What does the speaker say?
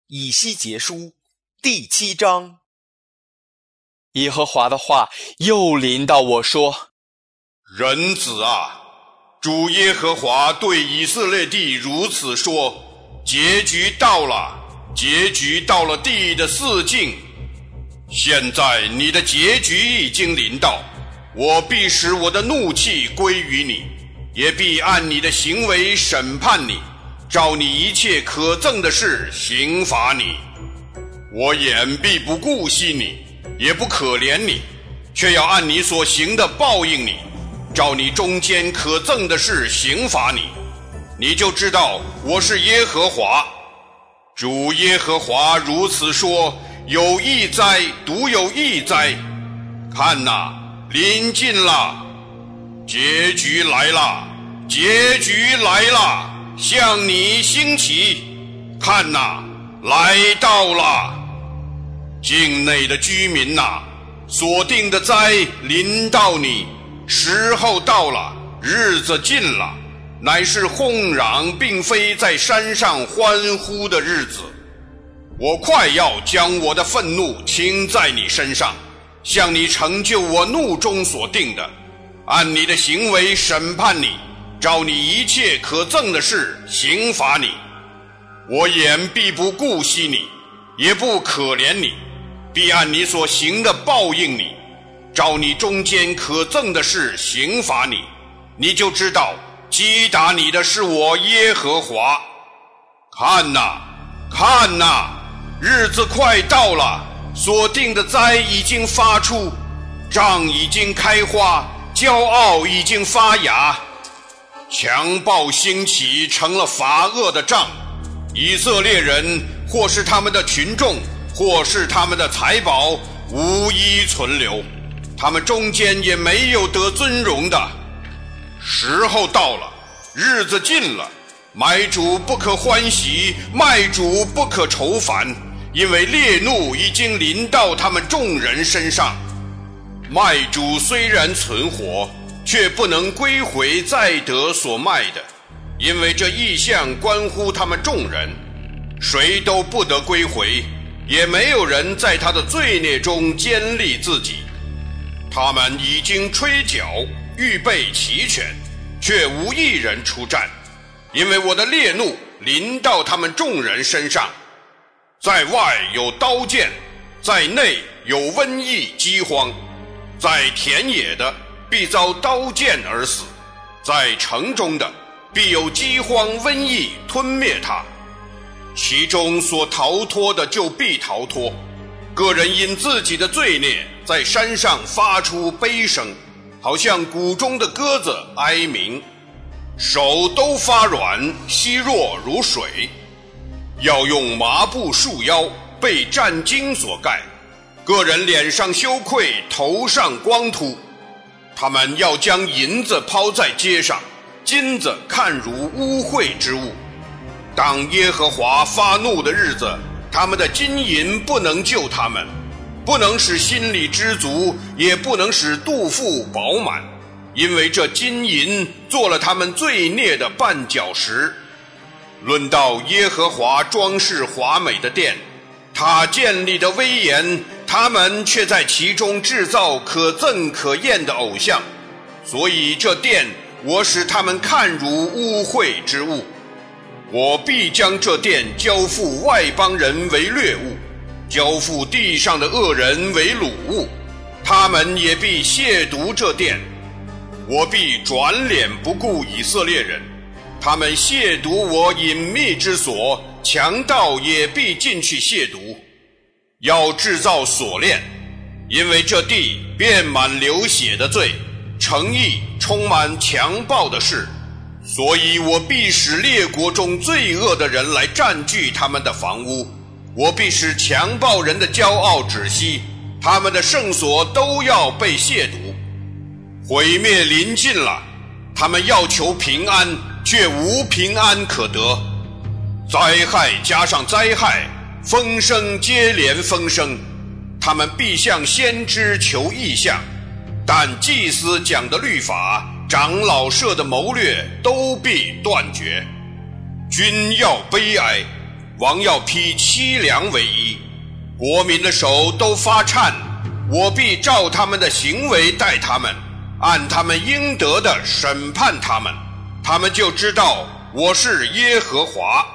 以西结书第7章。耶和华的话又临到我说： 人子啊，主耶和华对以色列地如此说：结局到了，结局到了地的四境。现在你的结局已经临到，我必使我的怒气归于你，也必按你的行为审判你，照你一切可憎的事刑罚你。我眼必不顾惜你，也不可怜你，却要按你所行的报应你，照你中间可憎的事刑罚你。你就知道我是耶和华。主耶和华如此说：有异哉，独有异哉！看哪，临近了，结局来了，结局来了，向你兴起。看哪，来到了。境内的居民哪，所定的灾临到你，时候到了，日子近了，乃是哄嚷并非在山上欢呼的日子。我快要将我的愤怒倾在你身上，向你成就我怒中所定的，按你的行为审判你，照你一切可憎的事刑罚你。我眼必不顾惜你，也不可怜你，必按你所行的报应你，照你中间可憎的事刑罚你。你就知道击打你的是我耶和华。看哪，看哪，日子快到了，所定的灾已经发出，杖已经开花，骄傲已经发芽，强暴兴起，成了罚恶的杖。以色列人或是他们的群众，或是他们的财宝，无一存留，他们中间也没有得尊荣的。时候到了，日子近了，买主不可欢喜，卖主不可愁烦，因为烈怒已经临到他们众人身上。卖主虽然存活，却不能归回再得所卖的，因为这异象关乎他们众人，谁都不得归回，也没有人在他的罪孽中坚立自己。他们已经吹角，预备齐全，却无一人出战，因为我的烈怒临到他们众人身上。在外有刀剑，在内有瘟疫饥荒，在田野的必遭刀剑而死，在城中的必有饥荒瘟疫吞灭他。其中所逃脱的就必逃脱，个人因自己的罪孽在山上发出悲声，好像谷中的鸽子哀鸣，手都发软，稀弱如水。要用麻布束腰，被战巾所盖，个人脸上羞愧，头上光秃。他们要将银子抛在街上，金子看如污秽之物。当耶和华发怒的日子，他们的金银不能救他们，不能使心里知足，也不能使肚腹饱满，因为这金银做了他们罪孽的绊脚石。论到耶和华装饰华美的殿，他建立的威严，他们却在其中制造可憎可厌的偶像，所以这殿我使他们看如污秽之物。我必将这殿交付外邦人为掠物，交付地上的恶人为掳物，他们也必亵渎这殿。我必转脸不顾以色列人，他们亵渎我隐秘之所，强盗也必进去亵渎。要制造锁链，因为这地遍满流血的罪，城邑充满强暴的事，所以我必使列国中罪恶的人来占据他们的房屋，我必使强暴人的骄傲止息，他们的圣所都要被亵渎。毁灭临近了，他们要求平安，却无平安可得。灾害加上灾害，风声接连风声，他们必向先知求异象，但祭司讲的律法，长老设的谋略，都必断绝。君要悲哀， 王要披7两为衣，国民的手都发颤，我必照他们的行为待他们，按他们应得的审判他们，他们就知道我是耶和华。